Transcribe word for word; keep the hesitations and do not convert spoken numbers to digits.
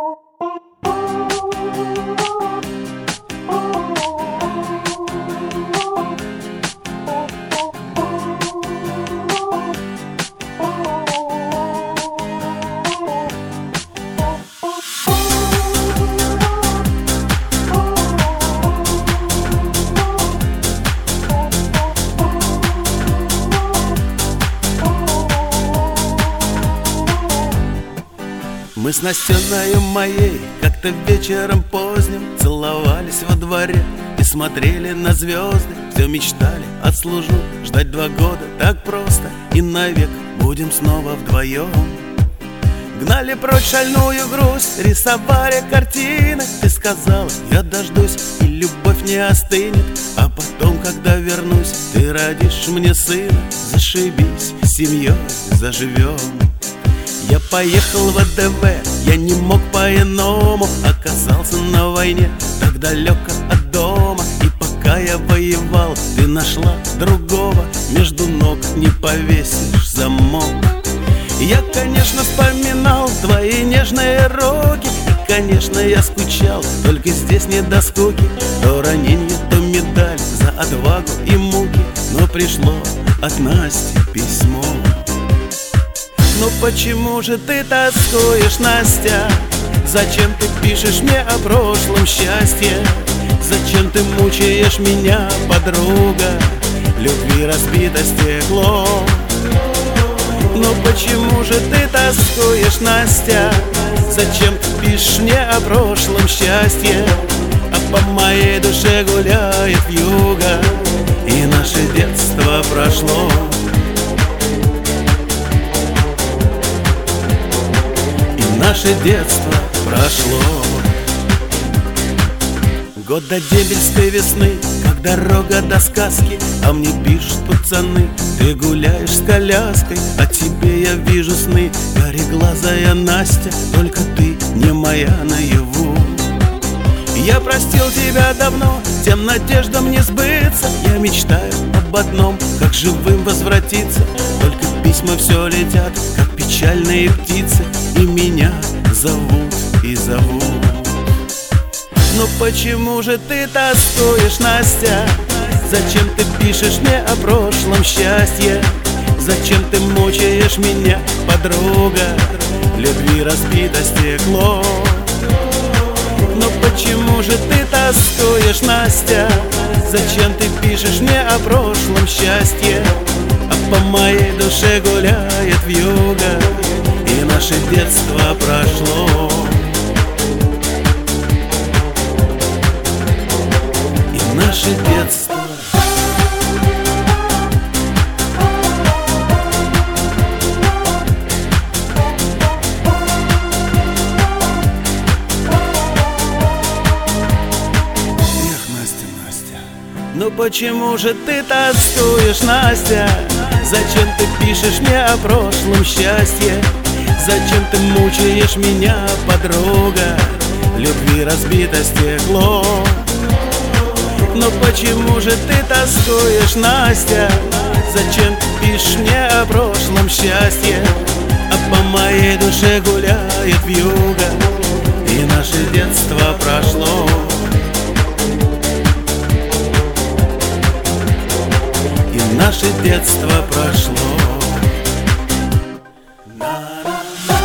Мы с Настеною моей как-то вечером поздним целовались во дворе и смотрели на звезды. Все мечтали, отслужу, ждать два года так просто, и навек будем снова вдвоем. Гнали прочь шальную грусть, рисовали картины. Ты сказала, я дождусь, и любовь не остынет. А потом, когда вернусь, ты родишь мне сына. Зашибись, семьей заживем. Я поехал в АДВ, я не мог по-иному. Оказался на войне, так далеко от дома. И пока я воевал, ты нашла другого. Между ног не повесишь замок. Я, конечно, вспоминал твои нежные руки. И, конечно, я скучал, только здесь не до скуки. То раненье, то медаль за отвагу и муки. Но пришло от Насти письмо. Ну почему же ты тоскуешь, Настя? Зачем ты пишешь мне о прошлом счастье? Зачем ты мучаешь меня, подруга? Любви разбито стекло. Ну почему же ты тоскуешь, Настя? Зачем ты пишешь мне о прошлом счастье? А по моей душе гуляет вьюга, и наше детство прошло. Наше детство прошло. Год до дебельской весны, как дорога до сказки. А мне пишут пацаны, ты гуляешь с коляской. О тебе я вижу сны, кореглазая Настя. Только ты не моя наяву. Я простил тебя давно, тем надеждам не сбыться. Я мечтаю об одном, как живым возвратиться. Только письма все летят, как печальные птицы, и меня зовут и зовут. Но почему же ты тоскуешь, Настя? Зачем ты пишешь мне о прошлом счастье? Зачем ты мучаешь меня, подруга? Любви разбито стекло. Но почему же ты тоскуешь, Настя? Зачем ты пишешь мне о прошлом счастье? А по моей душе гуляет вьюга, и наше детство прошло. И наше детство. Эх, Настя, Настя, ну почему же ты тоскуешь, Настя? Зачем ты пишешь мне о прошлом счастье? Зачем ты мучаешь меня, подруга? Любви разбито стекло. Но почему же ты тоскуешь, Настя? Зачем ты пишешь мне о прошлом счастье? А по моей душе гуляет вьюга, и наше детство прошло. И наше детство прошло.